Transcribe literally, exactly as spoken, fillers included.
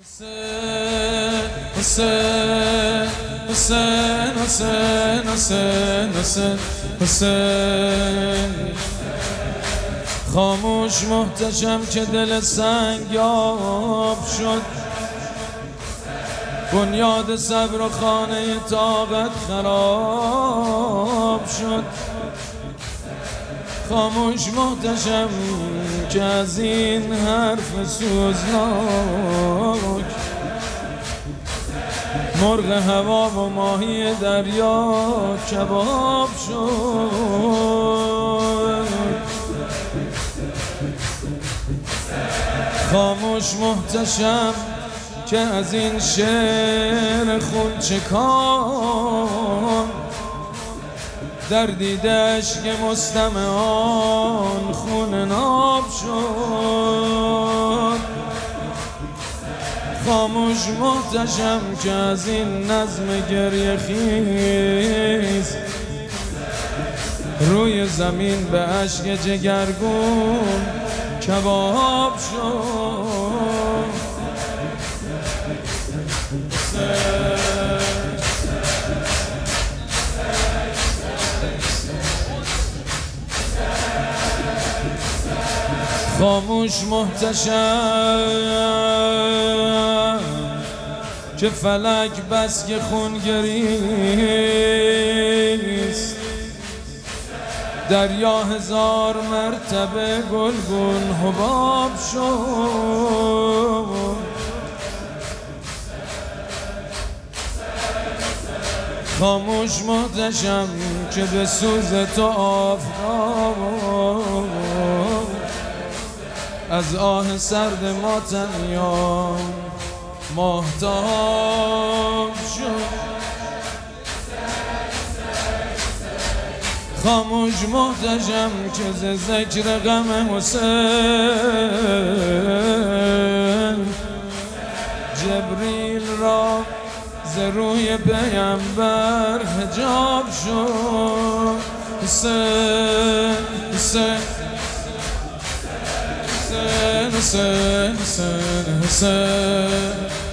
حسین حسین حسین حسین حسین حسین حسین خاموش محتشم که دل سنگاب شد، بنیاد صبر و خانه طاقت خراب شد. خاموش محتشم که از این حرف سوزناک مرغ هوا و ماهی دریا کباب شد. خاموش محتشم که از این شعر خون چکان در دیده اشک مستمعان خون ناب شد. خاموش محتشم که از این نظم گریه خیز روی زمین به اشک جگرگون کباب شد. خاموش محتشم که فلک بس که خونگریست، دریا هزار مرتبه گلگون حباب شد. خاموش محتشم که به سوز تو آفتاب از آه سرد ماتمیان ماهتاب شد. خاموش محتشم که ز ذکر غم حسین جبریل را ز روی پیامبر حجاب شد. حسین حسین حسین حسین حسین حسین